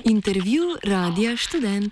Intervju Radia Študent.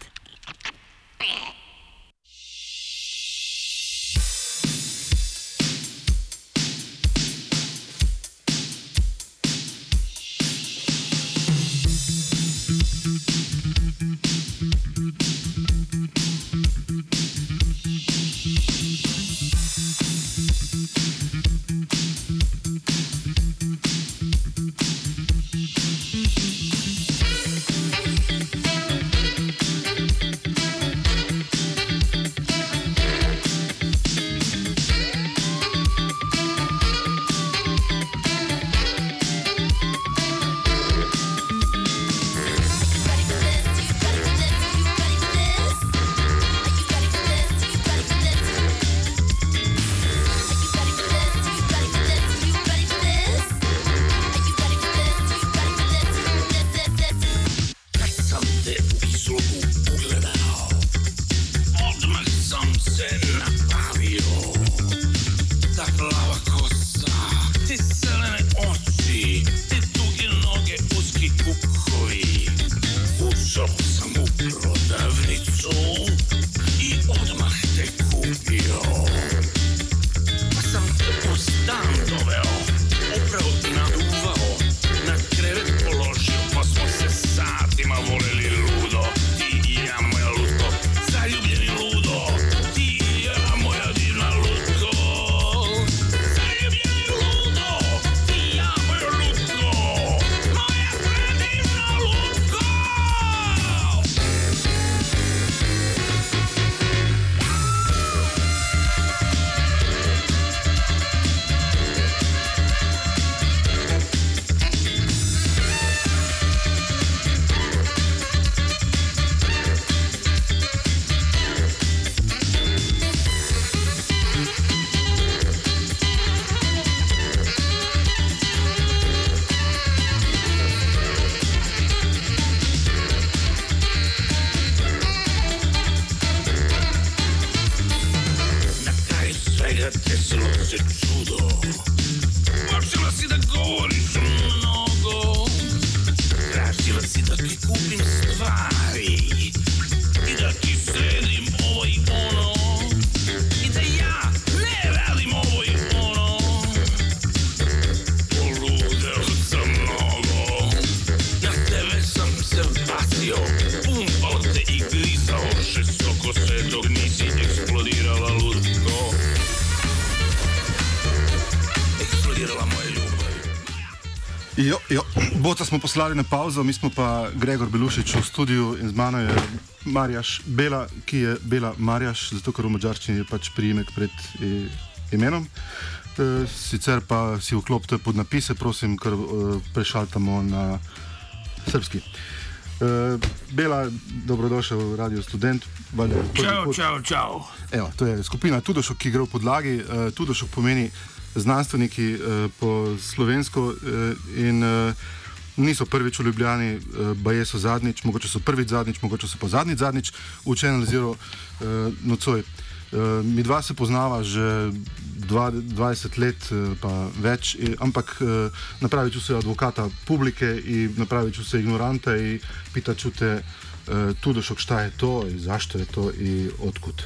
Boca smo poslali na pauzo, mi smo pa Gregor Belušič v studiu in z mano je Marjaš Bela, ki je Bela Marjaš, zato ker v madžarščini je pač priimek pred imenom. Sicer pa si vklopite pod napise, prosim, ker prešaltamo na srpski. Bela, dobrodošel v Radio Študent. Čau. Evo, to je skupina Tudošok, ki gre v podlagi. Tudošok pomeni znanstveniki po slovensko in niso prvič v Ljubljani, baje so zadnjič, mogoče so prvič zadnjič, mogoče so pa zadnjič v Channel Zero nocoj. Mi dva se poznava že 20 let pa več, ampak napraviću se advokata publike i napraviću se ignoranta i pitaću te Tudošok šta je to i zašto je to i otkud.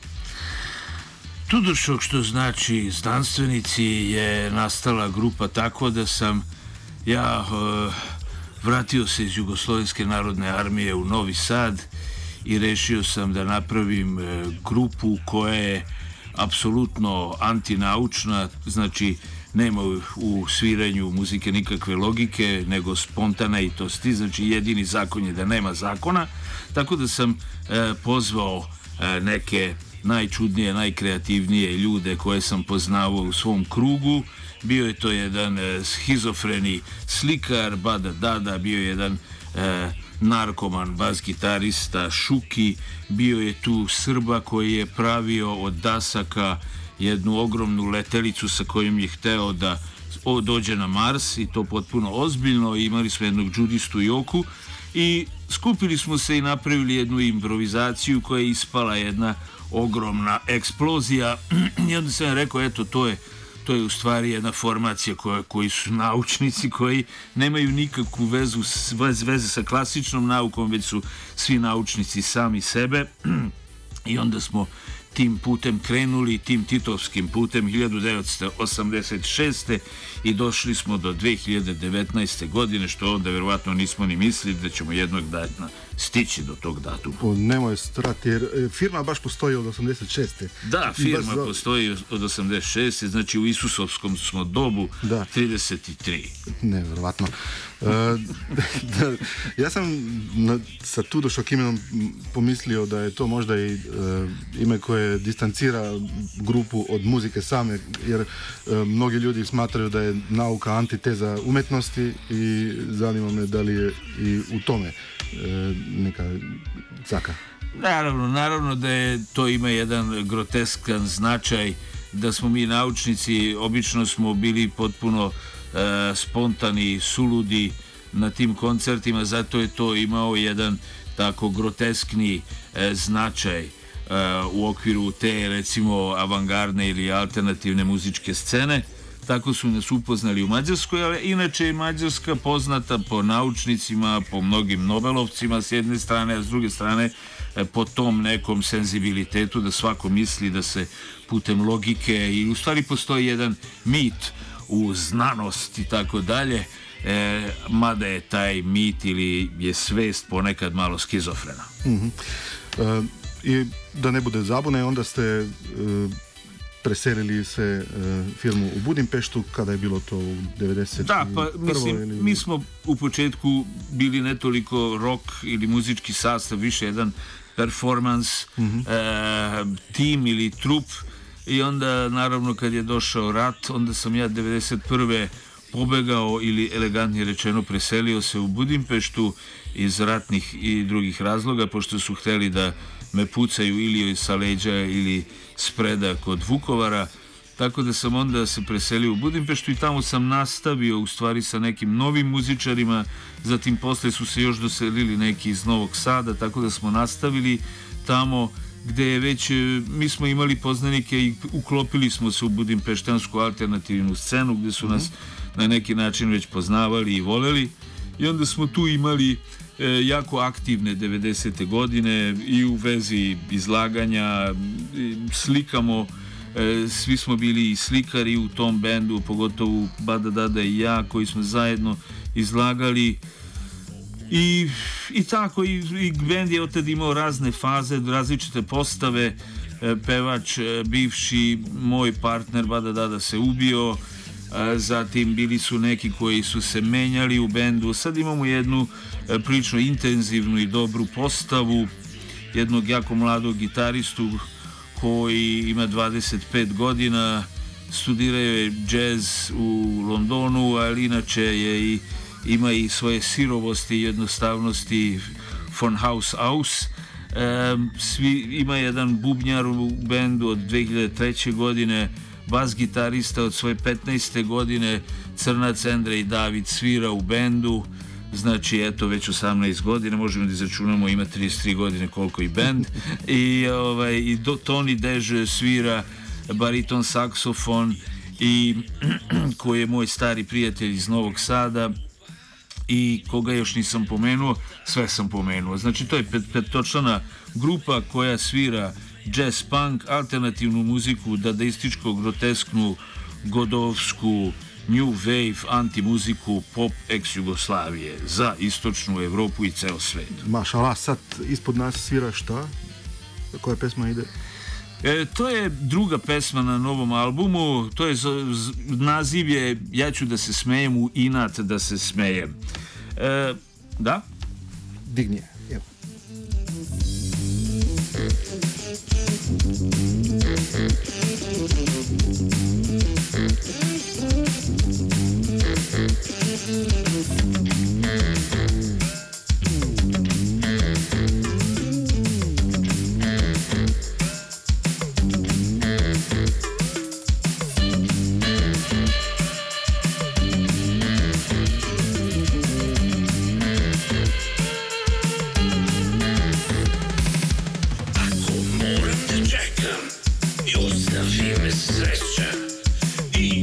Tudošok, što znači znanstvenici, je nastala grupa tako da sam ja vratio se iz Jugoslovenske narodne armije u Novi Sad i rešio sam da napravim grupu koja je apsolutno antinaučna, znači nema u sviranju muzike nikakve logike, nego spontaneitosti, znači jedini zakon je da nema zakona, tako da sam pozvao neke najčudnije, najkreativnije ljude koje sam poznavao u svom krugu. Bio je to jedan schizofreni slikar, Bada Dada, bio je jedan narkoman, bas-gitarista Šuki, bio je tu Srba koji je pravio od dasaka jednu ogromnu letelicu sa kojom je hteo da dođe na Mars i to potpuno ozbiljno. Imali smo jednog džudistu Joku i skupili smo se i napravili jednu improvizaciju koja je ispala jedna ogromna eksplozija i onda sam rekao, eto, to je to je u stvari jedna formacija koji su naučnici koji nemaju nikakvu veze sa klasičnom naukom, već su svi naučnici sami sebe. I onda smo tim putem krenuli, tim titovskim putem 1986. i došli smo do 2019. godine, što onda verovatno nismo ni mislili da ćemo jednog dana stići do tog datuma. Nemoj strati, jer firma baš postoji od 86. Da, firma postoji od 86. Znači u Isusovskom smo dobu 33. Nevjerovatno. Ja sam sa Tudošok imenom pomislio da je to možda i ime koje distancira grupu od muzike same, jer mnogi ljudi smatraju da je nauka antiteza umetnosti i zanima me da li je i u tome neka caka. Naravno da je to ima jedan groteskan značaj, da smo mi naučnici, obično smo bili potpuno spontani, suludi na tim koncertima, zato je to imao jedan tako groteskni značaj u okviru te, recimo, avangardne ili alternativne muzičke scene. Tako su nas upoznali u Mađarskoj, ali inače je Mađarska poznata po naučnicima, po mnogim Nobelovcima s jedne strane, a s druge strane po tom nekom senzibilitetu da svako misli da se putem logike, i u stvari postoji jedan mit u znanost i tako dalje, mada je taj mit ili je svest ponekad malo skizofrena. I da ne bude zabune, onda ste preselili se firmu u Budimpeštu, kada je bilo to u 90. Da, pa mislim, mi smo u početku bili ne toliko rock ili muzički sastav, više jedan performans, tim ili trup, i onda naravno kad je došao rat, onda sam ja 91. pobegao ili elegantnije rečeno preselio se u Budimpeštu iz ratnih i drugih razloga, pošto su hteli da me pucaju ili sa leđa ili spreda kod Vukovara, tako da sam onda se preselio u Budimpeštu i tamo sam nastavio u stvari sa nekim novim muzičarima, zatim posle su se još doselili neki iz Novog Sada, tako da smo nastavili tamo gde je već, mi smo imali poznanike i uklopili smo se u budimpeštansku alternativnu scenu gde su nas na neki način već poznavali i voleli, i onda smo tu imali jako aktivne 90. godine i u vezi izlaganja, slikamo, svi smo bili i slikari u tom bendu, pogotovo Bada Dada i ja, koji smo zajedno izlagali, i tako, i bend je od tada imao razne faze, različite postave. Pevač, bivši moj partner Bada Dada se ubio, zatim bili su neki koji su se menjali u bendu. Sad imamo jednu prilično intenzivnu i dobru postavu, jednog jako mladog gitaristu koji ima 25 godina, studirao je džez u Londonu, ali inače je ima i svoje sirovosti i jednostavnosti von Haus aus. Ima jedan bubnjar u bendu od 2003. godine, bas gitarista od svoje 15. godine, Crnac Andrej David svira u bendu, znači eto već 18 godina, možemo da izračunamo, ima 33 godine koliko i bend, i Toni Deže svira bariton saksofon, i koji je moj stari prijatelj iz Novog Sada, i koga još nisam pomenuo, sve sam pomenuo. Znači to je petočlana grupa koja svira jazz, punk, alternativnu muziku, dadaističku, grotesknu, godovsku, new wave, antimuziku, pop ex Jugoslavije za istočnu Evropu i ceo svet. Mašala, sad ispod nas svira šta? Koja pesma ide? To je druga pesma na novom albumu, to je naziv je Ja ću da se smejem u inat da se smejem. Da? Digni je, evo. Još da žive sreća i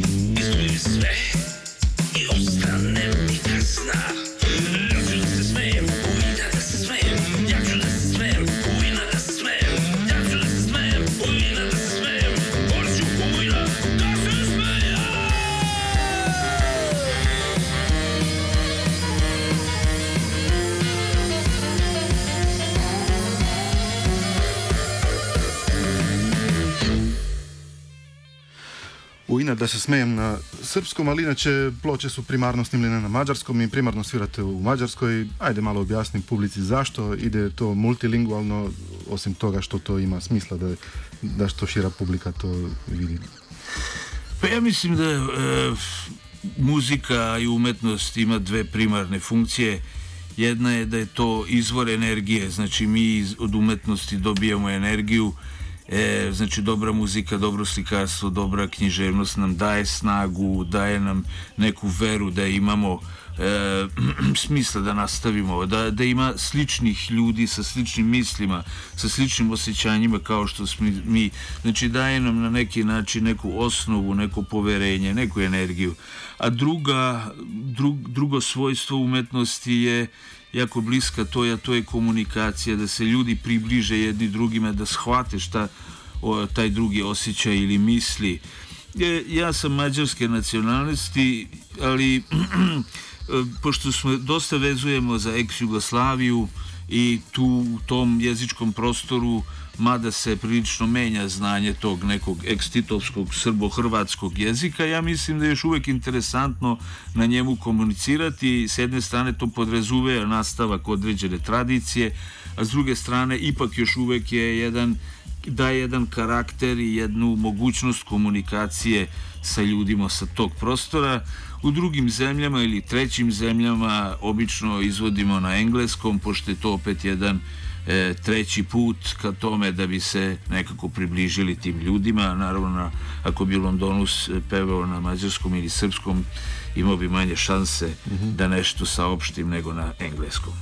da se smejem na srpskom, ali inače ploče su primarno snimljene na mađarskom i primarno svirate u Mađarskoj. Ajde malo objasnim publici zašto. Ide to multilingualno, osim toga što to ima smisla da što šira publika to vidi. Pa ja mislim da muzika i umetnost ima dve primarne funkcije. Jedna je da je to izvor energije, znači mi od umetnosti dobijamo energiju, znači dobra muzika, dobro slikarstvo, dobra književnost nam daje snagu, daje nam neku veru da imamo smisla da nastavimo, da ima sličnih ljudi sa sličnim mislima, sa sličnim osjećanjima kao što smo mi, znači daje nam na neki način neku osnovu, neko poverenje, neku energiju. A drugo svojstvo umetnosti je jako bliska to je komunikacija, da se ljudi približe jedni drugima, da shvate šta taj drugi osjećaj ili misli. Ja sam mađarske nacionalnosti, ali pošto smo dosta vezujemo za ex-Jugoslaviju i tu u tom jezičkom prostoru, mada se prilično menja znanje tog nekog ex-titovskog srbo-hrvatskog jezika, ja mislim da je još uvek interesantno na njemu komunicirati. S jedne strane to podrazumeva nastavak određene tradicije, a s druge strane ipak još uvek daje jedan karakter i jednu mogućnost komunikacije sa ljudima sa tog prostora. U drugim zemljama ili trećim zemljama obično izvodimo na engleskom, pošto je to opet jedan treći put ka tome da bi se nekako približili tim ljudima. Naravno, ako bi u Londonu pevao na mađarskom ili srpskom, imao bi manje šanse da nešto saopštim nego na engleskom.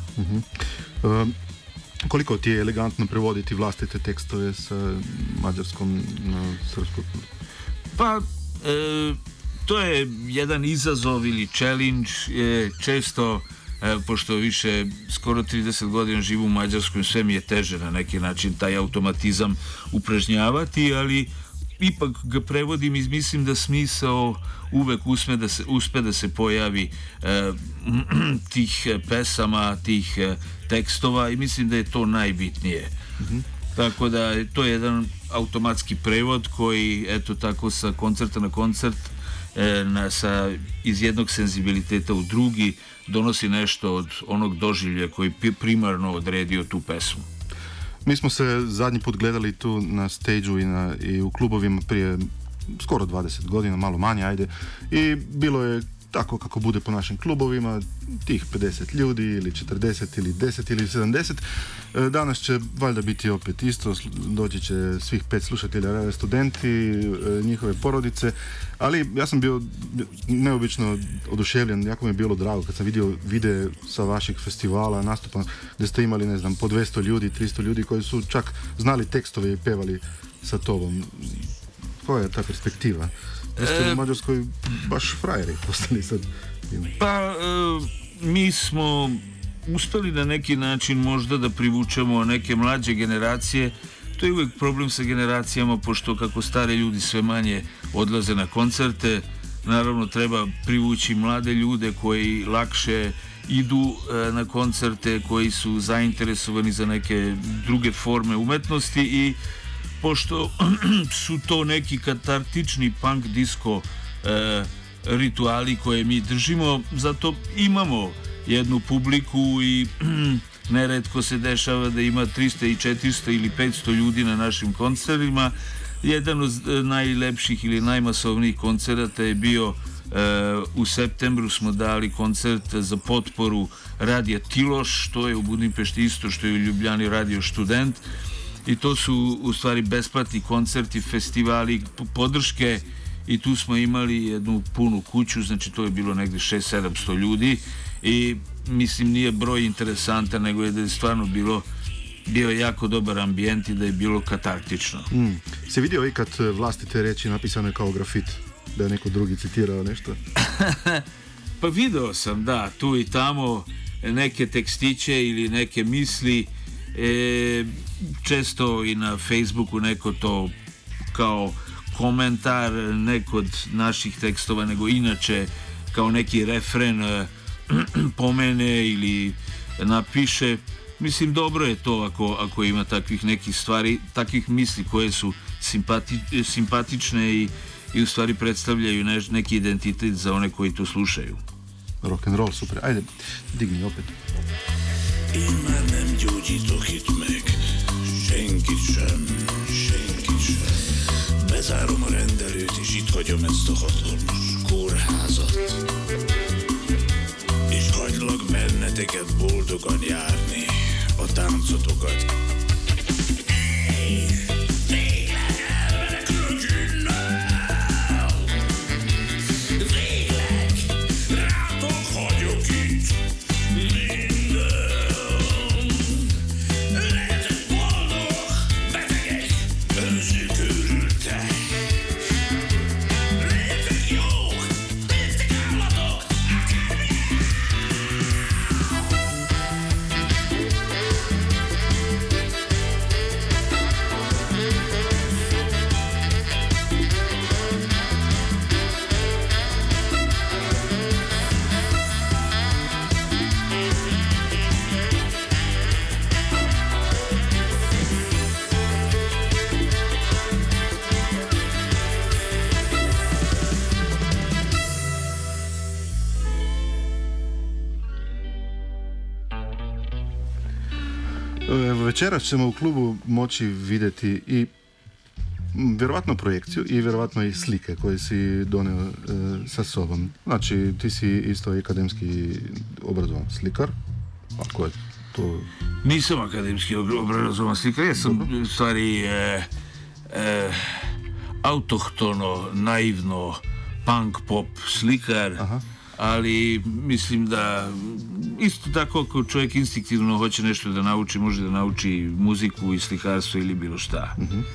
Koliko ti je elegantno prevoditi vlastite tekstove sa mađarskom na srpskom? Pa, to je jedan izazov ili challenge. Često, pošto više skoro 30 godina živim u Mađarskoj, sve mi je teže na neki način taj automatizam upražnjavati, ali ipak ga prevodim i mislim da smisao uvek uspe da se pojavi tih pesama, tih tekstova, i mislim da je to najbitnije. Tako da to je jedan automatski prevod koji, eto tako, sa koncerta na koncert, iz jednog senzibiliteta u drugi donosi nešto od onog doživlja koji primarno odredio tu pesmu. Mi smo se zadnji put gledali tu na stage-u i u klubovima prije skoro 20 godina, malo manje, ajde, i bilo je tako kako bude po našim klubovima, tih 50 ljudi ili 40 ili 10 ili 70. Danas će valjda biti opet isto, doći će svih 5 slušatelja Radio Studenti, njihove porodice, ali ja sam bio neobično oduševljen, jako mi je bilo drago kad sam vidio videe sa vaših festivala, nastupa, gdje ste imali, ne znam, po 200 ljudi, 300 ljudi koji su čak znali tekstove i pevali sa tobom. Koja je ta perspektiva? Vi ste u Mađarskoj baš frajeri postali sad. Pa, mi smo uspeli na neki način možda da privučemo neke mlađe generacije. To je uvek problem sa generacijama, pošto kako stare ljudi sve manje odlaze na koncerte, naravno treba privući mlade ljude koji lakše idu na koncerte, koji su zainteresovani za neke druge forme umetnosti, i pošto su to neki katartični punk disco rituali koje mi držimo, zato imamo jednu publiku i neretko se dešava da ima 300 i 400 ili 500 ljudi na našim koncertima. Jedan od najlepših ili najmasovnijih koncerata je bio u septembru, smo dali koncert za potporu Radija Tiloš, što je u Budimpešti isto što je u Ljubljani Radio Student, i to su u stvari besplatni koncerti, festivali, podrške, i tu smo imali jednu punu kuću, znači to je bilo negdje 600-700 ljudi, i mislim nije broj interesantan, nego je da je stvarno bio jako dobar ambijent i da je bilo katartično. Si vidio ikad vlastite reči napisane kao grafit? Da je neko drugi citirao nešto? Pa video sam, da, tu i tamo neke tekstiće ili neke misli, često i na Facebooku neko to kao komentar, neko od naših tekstova, nego inače kao neki refren pomene ili napiše. Mislim, dobro je to ako ima takvih nekih stvari, takvih misli koje su simpatične i u stvari predstavljaju neki identitet za one koji to slušaju. Rock and roll, super. Ajde, digni opet. Én már nem gyógyítok itt meg senkit sem. Bezárom a rendelőt, és itt hagyom ezt a hatalmas kórházat. És hagylak benneteket boldogan járni a táncotokat. Večeras ćemo u klubu moći vidjeti i vjerovatno projekciju i vjerovatno i slike koje si donio sa sobom. Znači, ti si isto akademski obrazovan slikar. Ako je to... Nisam akademski obrazovan slikar, ja sam u stvari autohtono, naivno, punk pop slikar. Aha. Ali mislim da isto tako ako čovjek instinktivno hoće nešto da nauči, može da nauči muziku i slikarstvo ili bilo šta.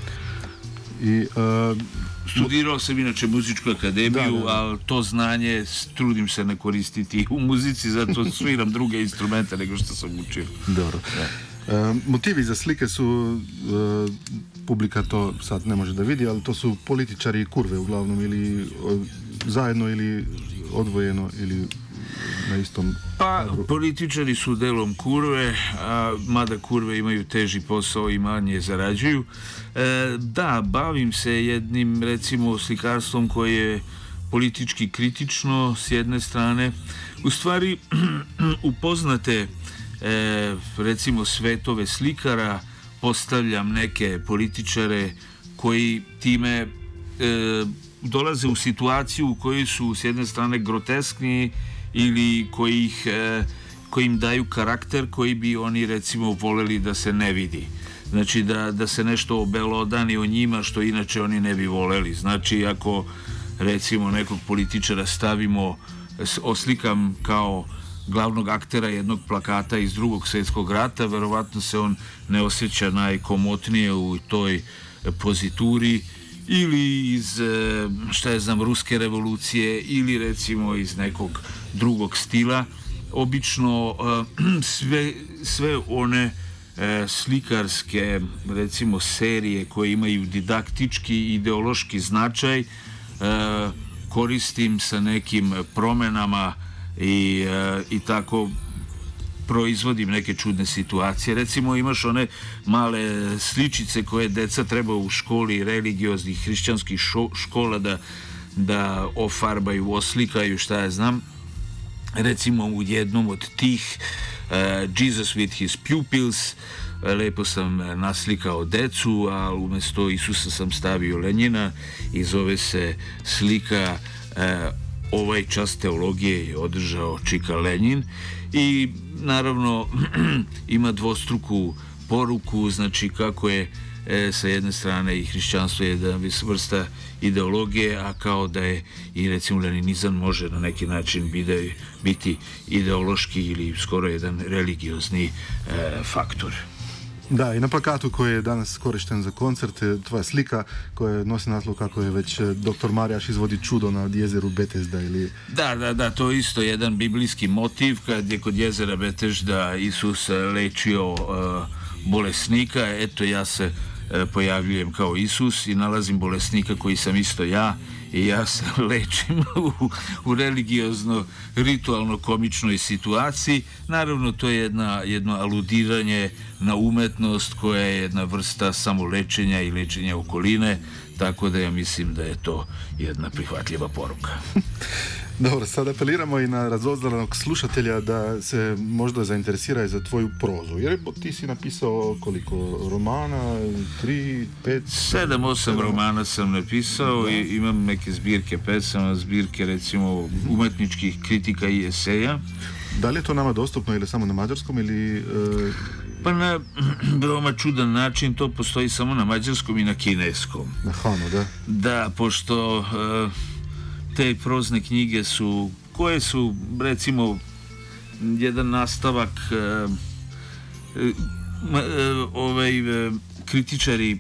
Studirao sam inače muzičku akademiju, ali to znanje trudim se ne koristiti u muzici, zato sviram druge instrumente nego što sam učio. Dobro. Motivi za slike su, publika to sad ne može da vidi, ali to su političari i kurve uglavnom, ili zajedno ili odvojeno ili na istom... Pa, političari su delom kurve, a mada kurve imaju teži posao i manje zarađuju. Da, bavim se jednim, recimo, slikarstvom koje je politički kritično s jedne strane. U stvari, upoznate, recimo, svetove slikara, postavljam neke političare koji time dolaze u situaciju u kojoj su s jedne strane groteskni ili koji im daju karakter koji bi oni recimo voleli da se ne vidi. Znači da se nešto obelodani o njima što inače oni ne bi voleli. Znači ako recimo nekog političara stavimo, oslikam kao glavnog aktera jednog plakata iz Drugog svjetskog rata, verovatno se on ne osjeća najkomotnije u toj pozituri, ili iz, šta ja znam, ruske revolucije, ili recimo iz nekog drugog stila. Obično sve one slikarske, recimo, serije koje imaju didaktički i ideološki značaj koristim sa nekim promenama i tako proizvodim neke čudne situacije. Recimo imaš one male sličice koje deca treba u školi religioznih hrišćanskih škola da ofarbaju, oslikaju, šta ja znam. Recimo u jednom od tih Jesus with his pupils, lepo sam naslikao decu, a umjesto Isusa sam stavio Lenjina i zove se slika Ovaj čas teologije je održao Čika Lenjin i naravno ima dvostruku poruku, znači kako je sa jedne strane i hrišćanstvo je jedna vrsta ideologije, a kao da je i recimo leninizam može na neki način biti ideološki ili skoro jedan religiozni faktor. Da, i na plakatu koji je danas korišten za koncert je tvoja slika koja nosi naslov kako je već dr. Marjaš izvodi čudo nad jezeru Betesda ili... Da, to je isto jedan biblijski motiv kad je kod jezera Betesda Isus lečio bolesnika. Eto, ja se pojavljujem kao Isus i nalazim bolesnika koji sam isto ja i ja se lečim u religiozno, ritualno komičnoj situaciji. Naravno, to je jedno aludiranje na umetnost koja je jedna vrsta samolečenja i lečenja okoline. tako da ja mislim da je to jedna prihvatljiva poruka. Dobro, sad apeliramo i na razozdalanog slušatelja da se možda zainteresira i za tvoju prozu. Jer ti si napisao koliko romana, 3, 5? 7-8 romana sam napisao i imam neke zbirke pesama, zbirke recimo umetničkih kritika i eseja. Da li je to nama dostupno ili samo na mađarskom ili... Pa na veoma čudan način to postoji samo na mađarskom i na kineskom. Aha, no da. Da, pošto te prozne knjige su, koje su recimo jedan nastavak kritičari,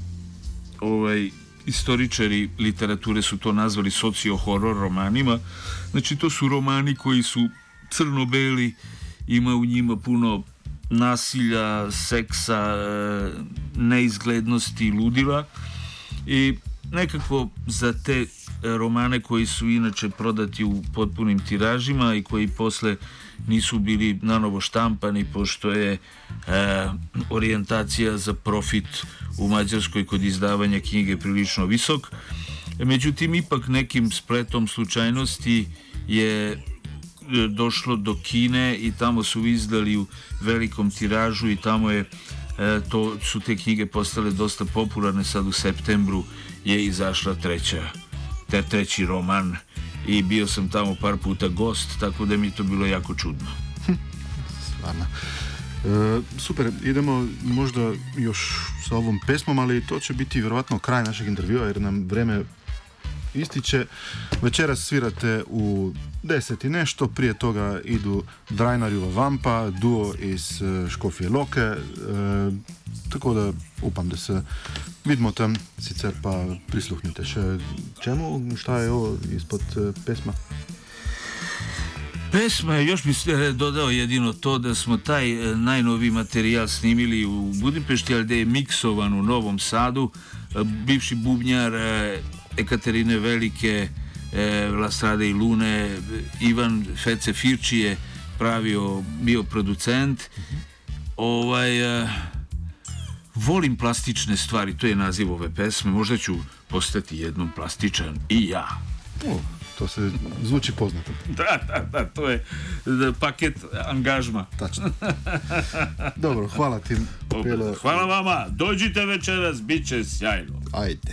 istoričari literature su to nazvali socio-horor romanima. Znači to su romani koji su crno-beli, ima u njima puno nasilja, seksa, neizglednosti, ludila i nekako za te romane koji su inače prodati u potpunim tiražima i koji posle nisu bili nanovo štampani, pošto je orijentacija za profit u Mađarskoj kod izdavanja knjige prilično visok. Međutim, ipak nekim spletom slučajnosti je došlo do Kine i tamo su izdali u velikom tiražu i tamo je su te knjige postale dosta popularne. Sad u septembru je izašla treći roman i bio sam tamo par puta gost, tako da mi je to bilo jako čudno. Stvarno. Super, idemo možda još sa ovom pesmom, ali to će biti vjerovatno kraj našeg intervjua jer nam vreme ističe. Večeras svirate u 10 i nešto, prije toga idu Drajnarjeva Vampa, duo iz Škofje Loke, tako da upam da se vidimo tam, sicer pa prisluhnite še čemu, šta je ovo ispod pesma? Pesma je, još bih dodao jedino to da smo taj najnoviji materijal snimili u Budimpešti, ali da je miksovan u Novom Sadu. Bivši bubnjar Ekaterine Velike, La Strade i Lune, Ivan Fece Firči je bio producent. Volim plastične stvari, to je naziv ove pesme, možda ću postati jednom plastičan i ja. To se zvuči poznato. Da, to je paket angažma. Tačno. Dobro, hvala ti. Hvala vama, dođite večeras, bit će sjajno. Ajde.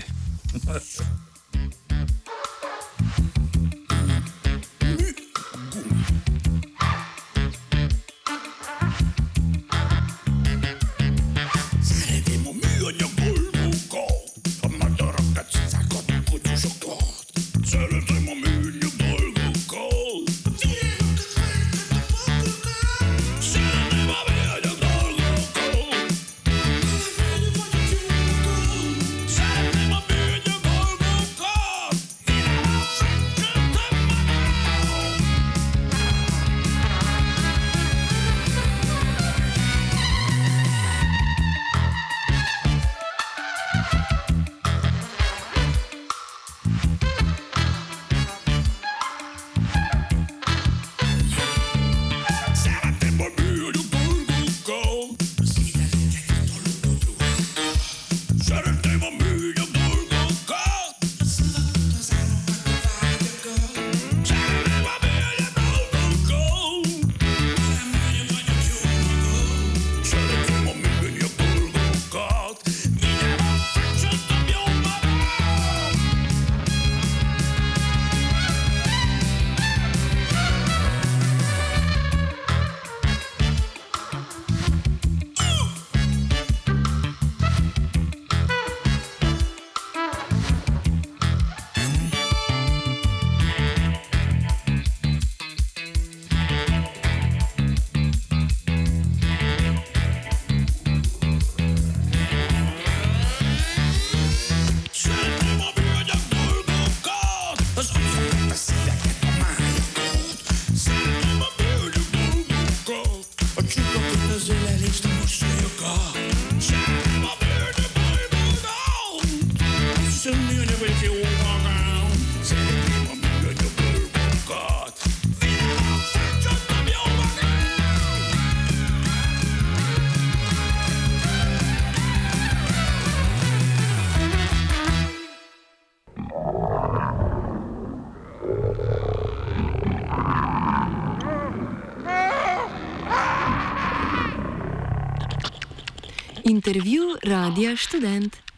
Intervju Radia Študent.